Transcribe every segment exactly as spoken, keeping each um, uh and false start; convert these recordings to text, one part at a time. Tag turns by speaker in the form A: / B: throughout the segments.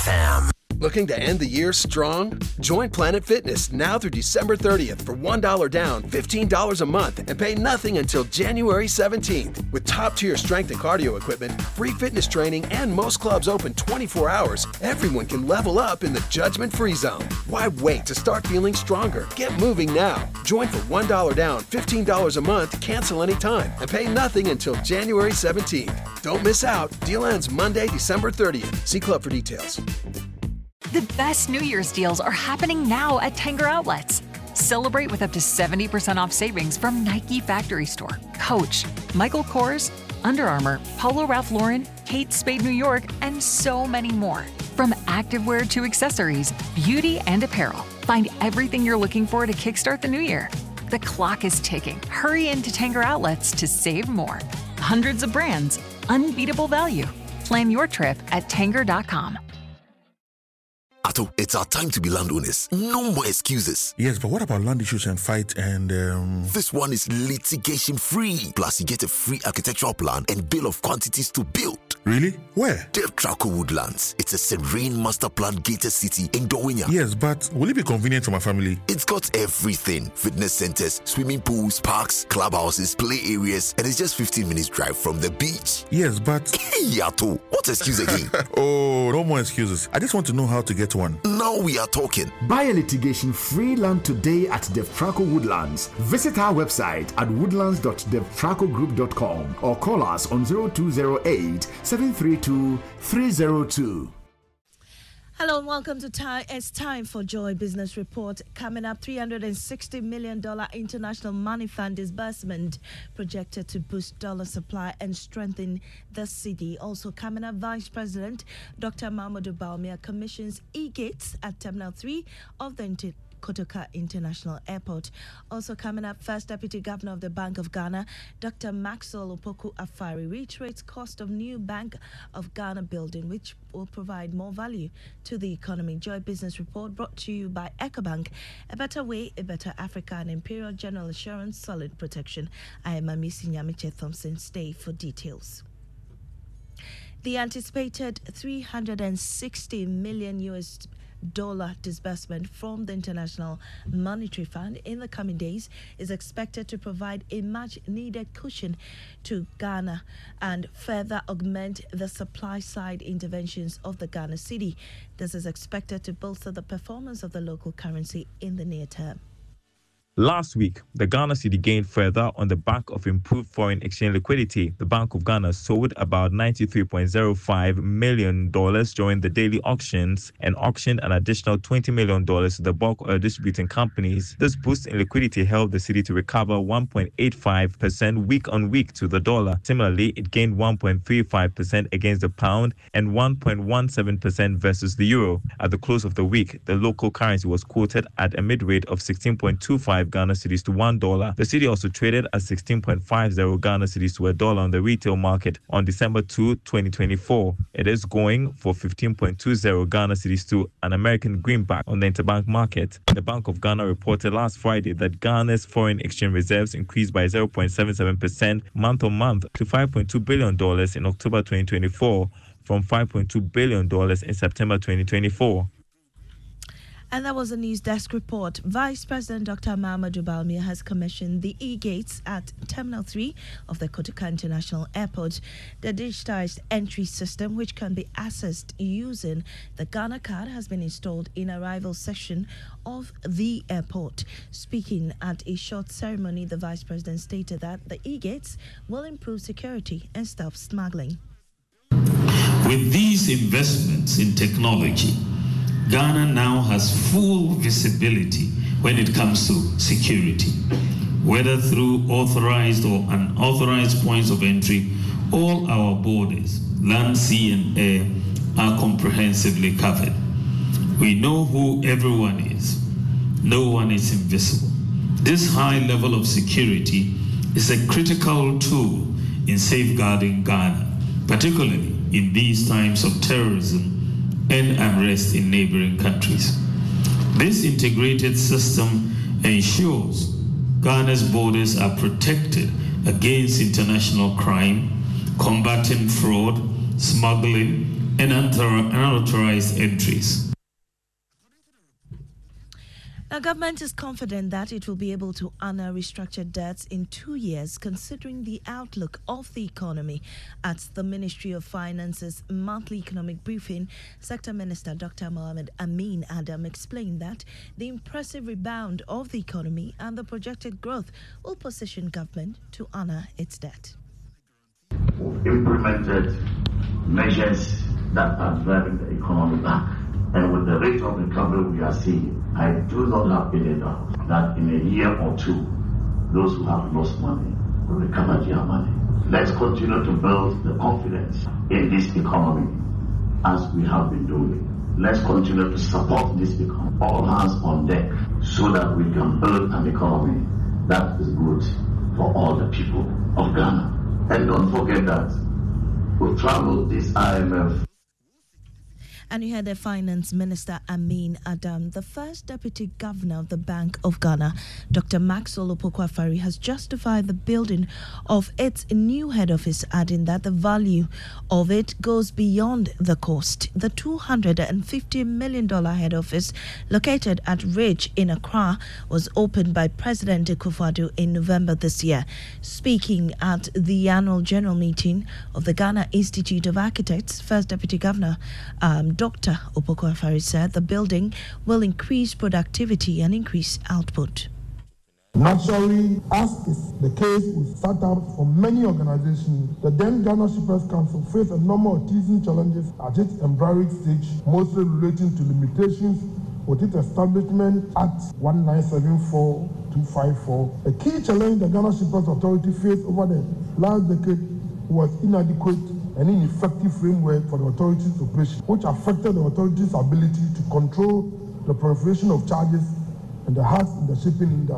A: F M.
B: Looking to end the year strong? Join Planet Fitness now through December thirtieth for one dollar down, fifteen dollars a month, and pay nothing until January seventeenth. With top-tier strength and cardio equipment, free fitness training, and most clubs open twenty-four hours, everyone can level up in the judgment-free zone. Why wait to start feeling stronger? Get moving now. Join for one dollar down, fifteen dollars a month, cancel anytime, and pay nothing until January seventeenth. Don't miss out. Deal ends Monday, December thirtieth. See club for details.
C: The best New Year's deals are happening now at Tanger Outlets. Celebrate with up to seventy percent off savings from Nike Factory Store, Coach, Michael Kors, Under Armour, Polo Ralph Lauren, Kate Spade New York, and so many more. From activewear to accessories, beauty and apparel, find everything you're looking for to kickstart the new year. The clock is ticking. Hurry into Tanger Outlets to save more. Hundreds of brands, unbeatable value. Plan your trip at tanger dot com.
D: Ato, it's our time to be landowners. No more excuses.
E: Yes, but what about land issues and fight and... Um...
D: This one is litigation-free. Plus, you get a free architectural plan and bill of quantities to build.
E: Really? Where?
D: Devtraco Woodlands. It's a serene master plan gated city in Dowinya.
E: Yes, but will it be convenient for my family?
D: It's got everything. Fitness centers, swimming pools, parks, clubhouses, play areas, and it's just fifteen minutes drive from the beach.
E: Yes, but...
D: Hey, Ato, what excuse again?
E: Oh, no more excuses. I just want to know how to get one.
D: Now we are talking.
F: Buy a litigation-free land today at Devtraco Woodlands. Visit our website at woodlands dot devtraco group dot com or call us on zero two zero eight, seven three two, three zero two.
G: Hello and welcome to time. It's time for Joy Business Report. Coming up, three hundred sixty million dollars International Money Fund disbursement projected to boost dollar supply and strengthen the cedi. Also coming up, Vice President Doctor Mahamudu Bawumia commissions e-gates at Terminal three of the Inter- Kotoka International Airport. Also coming up, First Deputy Governor of the Bank of Ghana, Doctor Maxwell Opoku Afari, reiterates cost of new Bank of Ghana building, which will provide more value to the economy. Joy Business Report brought to you by EcoBank, a better way, a better Africa, and Imperial General Assurance, solid protection. I am Amisi Nyamiche Thompson. Stay for details. The anticipated three hundred sixty million U S dollar disbursement from the International Monetary Fund in the coming days is expected to provide a much needed cushion to Ghana and further augment the supply side interventions of the Ghana cedi. This is expected to bolster the performance of the local currency in the near term.
H: Last week, the Ghana cedi gained further on the back of improved foreign exchange liquidity. The Bank of Ghana sold about ninety-three point zero five million dollars during the daily auctions and auctioned an additional twenty million dollars to the bulk oil distributing companies. This boost in liquidity helped the cedi to recover one point eight five percent week on week to the dollar. Similarly, it gained one point three five percent against the pound and one point one seven percent versus the euro. At the close of the week, the local currency was quoted at a mid-rate of sixteen point two five Ghana cedis to one dollar. The cedi also traded at sixteen point five zero Ghana cedis to a dollar on the retail market on December second, twenty twenty-four. It is going for fifteen point two zero Ghana cedis to an American greenback on the interbank market. The Bank of Ghana reported last Friday that Ghana's foreign exchange reserves increased by zero point seven seven percent month on month to five point two billion dollars in October twenty twenty-four from five point two billion dollars in September twenty twenty-four.
G: And that was a News Desk report. Vice President Doctor Mahamudu Bawumia has commissioned the e-gates at Terminal three of the Kotoka International Airport. The digitized entry system, which can be accessed using the Ghana card, has been installed in arrival section of the airport. Speaking at a short ceremony, the Vice President stated that the e-gates will improve security and stop smuggling.
I: With these investments in technology, Ghana now has full visibility when it comes to security, whether through authorized or unauthorized points of entry. All our borders, land, sea, and air, are comprehensively covered. We know who everyone is. No one is invisible. This high level of security is a critical tool in safeguarding Ghana, particularly in these times of terrorism and unrest in neighboring countries. This integrated system ensures Ghana's borders are protected against international crime, combating fraud, smuggling, and unauthorized entries.
G: Now, government is confident that it will be able to honor restructured debts in two years, considering the outlook of the economy. At the Ministry of Finance's monthly economic briefing, Sector Minister Doctor Mohamed Amin Adam explained that the impressive rebound of the economy and the projected growth will position government to honor its debt.
A: We've implemented measures that are driving the economy back. And with the rate of recovery we are seeing, I do not have any doubt that in a year or two, those who have lost money will recover their money. Let's continue to build the confidence in this economy as we have been doing. Let's continue to support this economy, all hands on deck, so that we can build an economy that is good for all the people of Ghana. And don't forget that we've traveled this I M F.
G: And you heard the Finance Minister Amin Adam. The first Deputy Governor of the Bank of Ghana, Doctor Maxwell Opoku-Afari, has justified the building of its new head office, adding that the value of it goes beyond the cost. The two hundred fifty million dollars head office, located at Ridge in Accra, was opened by President Akufo-Addo in November this year. Speaking at the annual general meeting of the Ghana Institute of Architects, First Deputy Governor um, Doctor Opoku-Afari said the building will increase productivity and increase output.
J: Naturally, as is the case with startups for many organizations, the then Ghana Shippers Council faced a number of teething challenges at its embryonic stage, mostly relating to limitations with its establishment at one nine seven four two five four. A key challenge the Ghana Shippers Authority faced over the last decade was inadequate and ineffective framework for the authority's operation, which affected the authority's ability to control the proliferation of charges and the hearts in the shipping industry.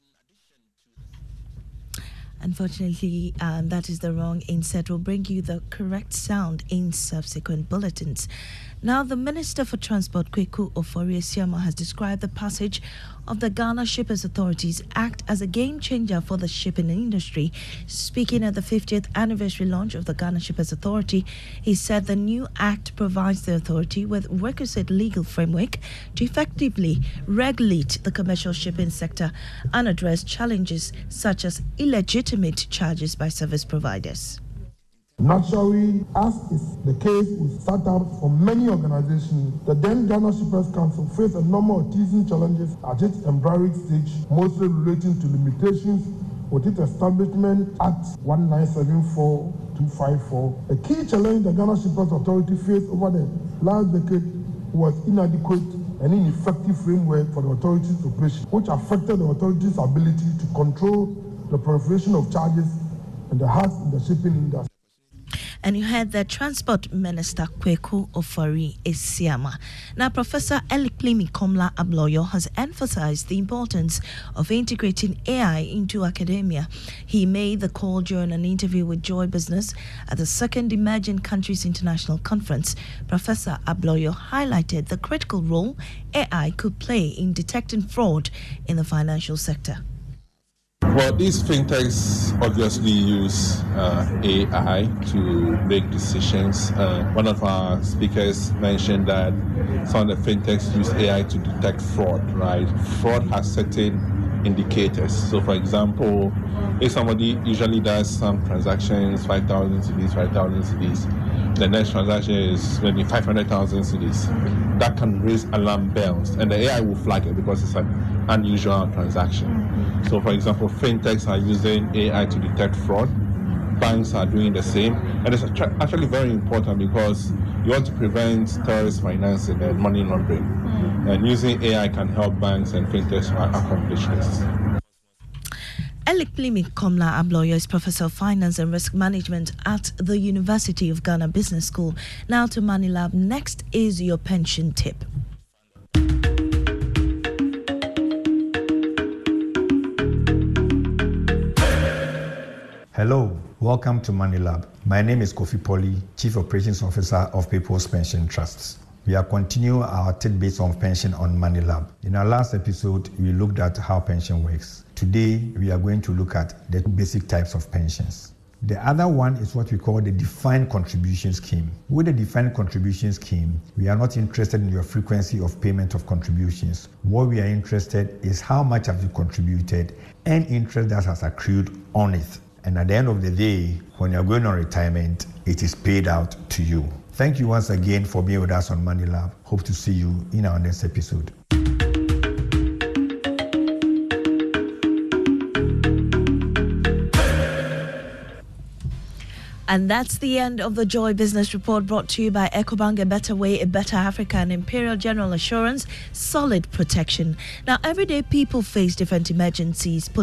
G: Unfortunately, um, that is the wrong inset. We'll bring you the correct sound in subsequent bulletins. Now, the Minister for Transport, Kweku Ofori-Esiamah, has described the passage of the Ghana Shippers Authorities Act as a game changer for the shipping industry. Speaking at the fiftieth anniversary launch of the Ghana Shippers Authority, he said the new act provides the authority with requisite legal framework to effectively regulate the commercial shipping sector and address challenges such as illegitimate charges by service providers.
J: Naturally, as is the case with startups for many organizations, the then Ghana Shippers Council faced a number of teething challenges at its embryonic stage, mostly relating to limitations with its establishment at one nine seven four two five four. A key challenge the Ghana Shippers Authority faced over the last decade was inadequate and ineffective framework for the authority's operation, which affected the authority's ability to control the proliferation of charges and the hearts in the shipping industry.
G: And you heard the Transport Minister Kweku Ofori-Esiamah. Now, Professor Elikplemi Komla Abloyo has emphasized the importance of integrating A I into academia. He made the call during an interview with Joy Business at the second Emerging Countries International Conference. Professor Abloyo highlighted the critical role A I could play in detecting fraud in the financial sector.
K: Well, these fintechs obviously use uh, A I to make decisions. Uh, one of our speakers mentioned that some of the fintechs use A I to detect fraud, right? Fraud has certain indicators. So, for example, if somebody usually does some transactions, five thousand cedis, five thousand cedis, the next transaction is maybe five hundred thousand cedis, that can raise alarm bells, and the A I will flag it because it's an unusual transaction. So, for example, fintechs are using A I to detect fraud. Banks are doing the same. And it's actually very important because you want to prevent terrorist financing and money laundering. And using A I can help banks and fintechs accomplish this.
G: Elikplemi Komla Abloyo is Professor of Finance and Risk Management at the University of Ghana Business School. Now to Manilab. Next is your pension tip.
L: Hello, welcome to Manilab. My name is Kofi Poli, Chief Operations Officer of People's Pension Trusts. We are continuing our tidbits on pension on Manilab. In our last episode, we looked at how pension works. Today, we are going to look at the basic types of pensions. The other one is what we call the defined contribution scheme. With the defined contribution scheme, we are not interested in your frequency of payment of contributions. What we are interested is how much have you contributed and interest that has accrued on it. And at the end of the day, when you're going on retirement, it is paid out to you. Thank you once again for being with us on Money Lab. Hope to see you in our next episode.
G: And that's the end of the Joy Business Report, brought to you by Ecobank, A Better Way, A Better Africa, and Imperial General Assurance, solid protection. Now, everyday people face different emergencies.